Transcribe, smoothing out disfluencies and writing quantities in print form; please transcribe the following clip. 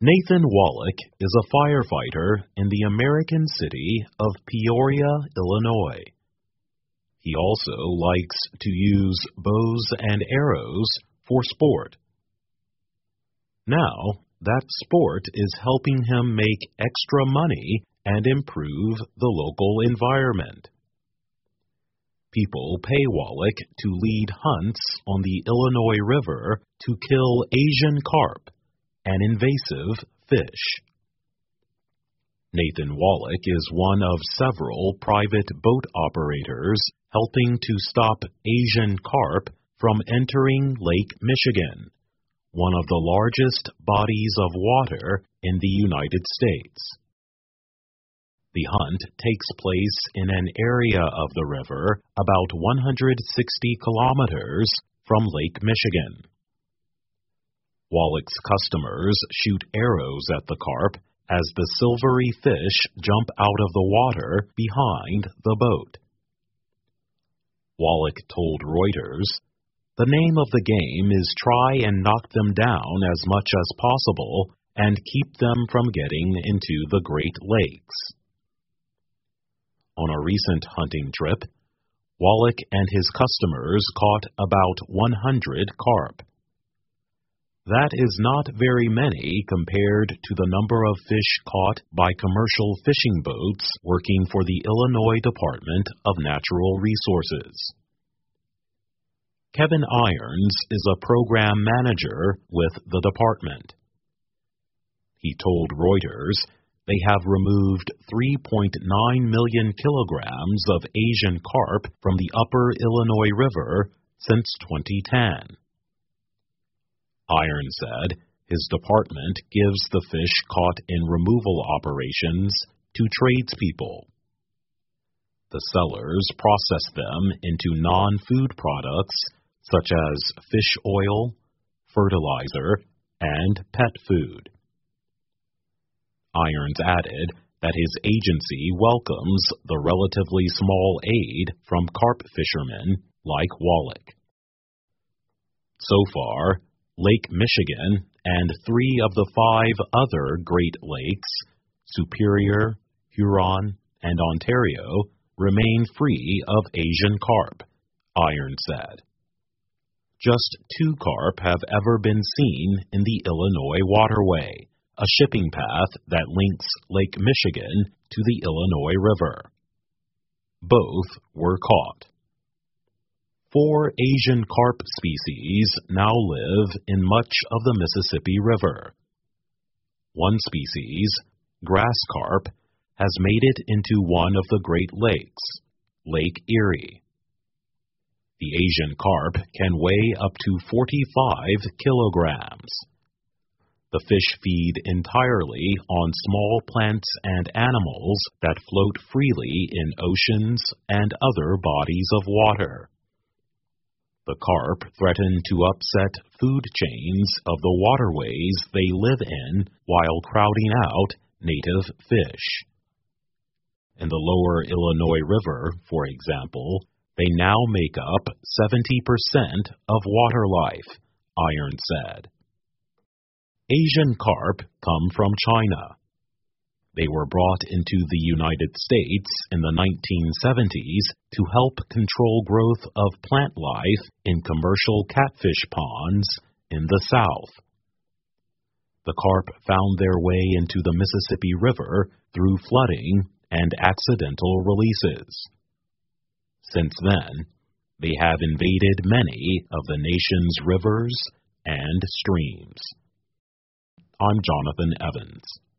Nathan Wallach is a firefighter in the American city of Peoria, Illinois. He also likes to use bows and arrows for sport. Now, that sport is helping him make extra money and improve the local environment. People pay Wallach to lead hunts on the Illinois River to kill Asian carp, an invasive fish. Nathan Wallach is one of several private boat operators helping to stop Asian carp from entering Lake Michigan, one of the largest bodies of water in the United States. The hunt takes place in an area of the river about 160 kilometers from Lake Michigan. Wallach's customers shoot arrows at the carp as the silvery fish jump out of the water behind the boat. Wallach told Reuters, "The name of the game is try and knock them down as much as possible and keep them from getting into the Great Lakes." On a recent hunting trip, Wallach and his customers caught about 100 carp. That is not very many compared to the number of fish caught by commercial fishing boats working for the Illinois Department of Natural Resources. Kevin Irons is a program manager with the department. He told Reuters they have removed 3.9 million kilograms of Asian carp from the upper Illinois River since 2010. Irons said his department gives the fish caught in removal operations to tradespeople. The sellers process them into non-food products such as fish oil, fertilizer, and pet food. Irons added that his agency welcomes the relatively small aid from carp fishermen like Wallach. So far, Lake Michigan and 3 of the 5 other Great Lakes, Superior, Huron, and Ontario, remain free of Asian carp, Irons said. Just 2 carp have ever been seen in the Illinois waterway, a shipping path that links Lake Michigan to the Illinois River. Both were caught. 4 Asian carp species now live in much of the Mississippi River. One species, grass carp, has made it into one of the Great Lakes, Lake Erie. The Asian carp can weigh up to 45 kilograms. The fish feed entirely on small plants and animals that float freely in oceans and other bodies of water. The carp threaten to upset food chains of the waterways they live in while crowding out native fish. In the lower Illinois River, for example, they now make up 70% of water life, Irons said. Asian carp come from China. They were brought into the United States in the 1970s to help control growth of plant life in commercial catfish ponds in the South. The carp found their way into the Mississippi River through flooding and accidental releases. Since then, they have invaded many of the nation's rivers and streams. I'm Jonathan Evans.